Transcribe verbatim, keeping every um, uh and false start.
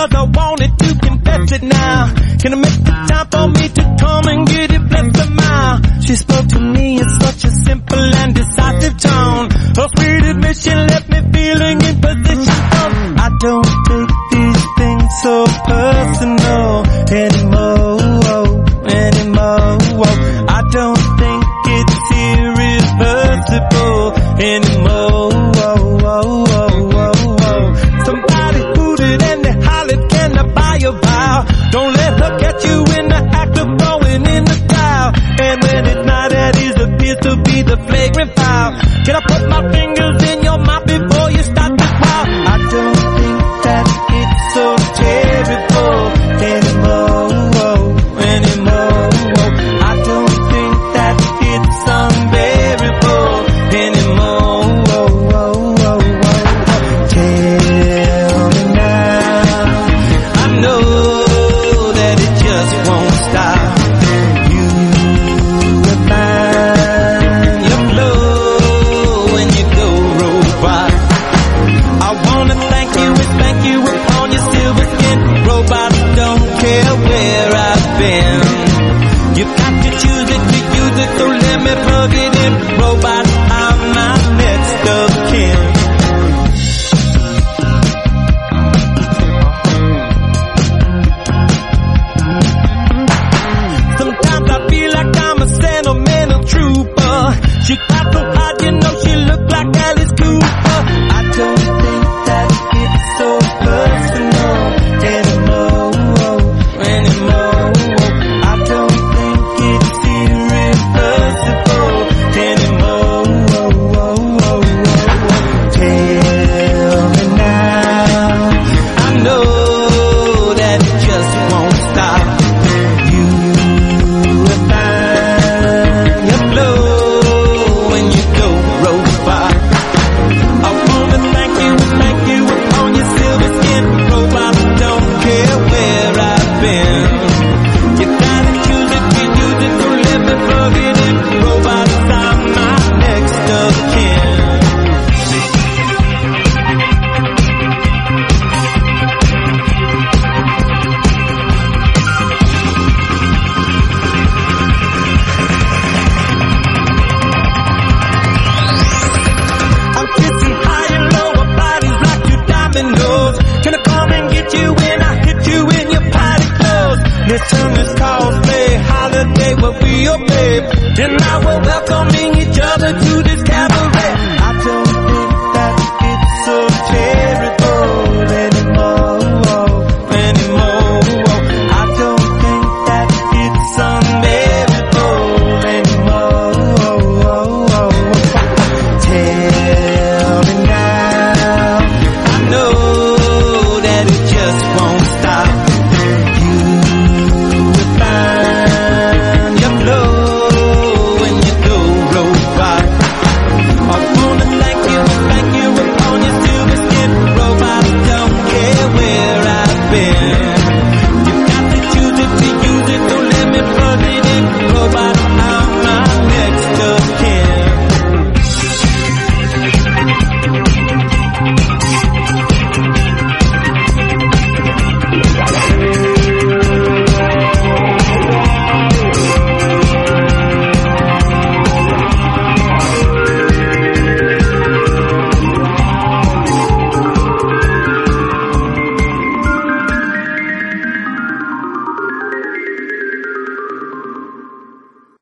cause I wanted to confess it now. Can I make the time for me to come and get it, bless the mile? She spoke to me in such a simple and decisive tone. Her sweet admission left me feeling in position of I don't